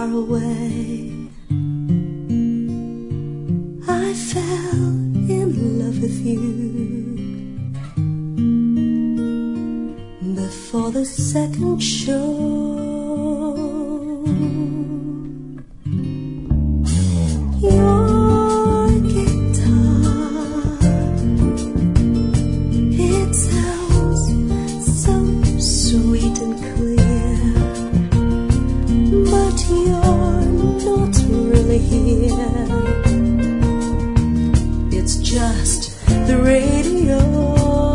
away, I fell in love with you before the second show. Your guitar, it sounds so sweet and clear, but you're not really here. It's just the radio.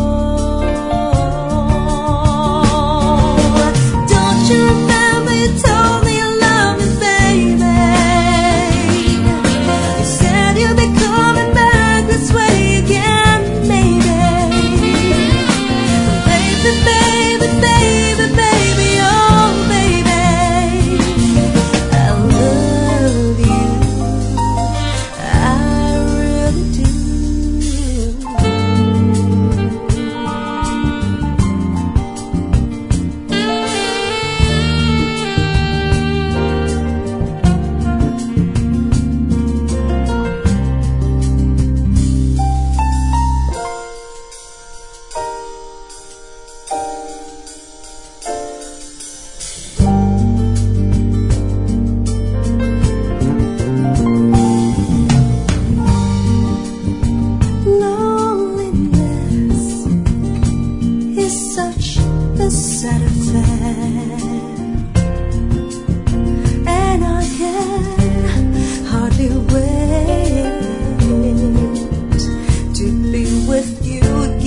A sad affair, and I can hardly wait to be with you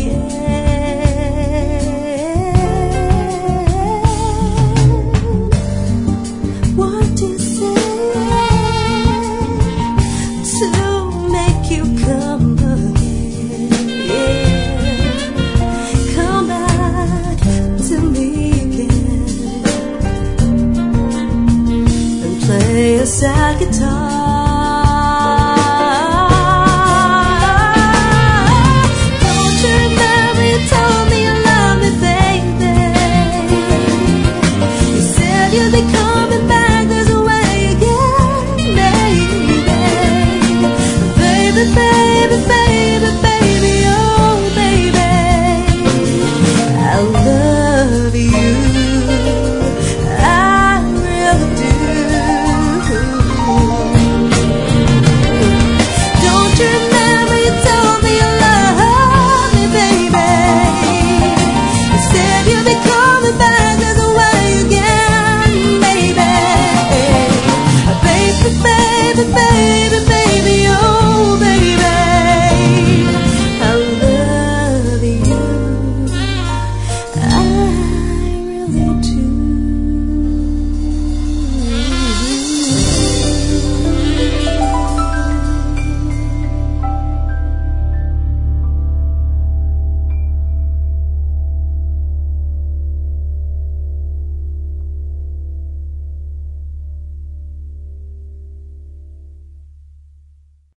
again. What is it to make you come again? Come back to me again and play a sad guitar.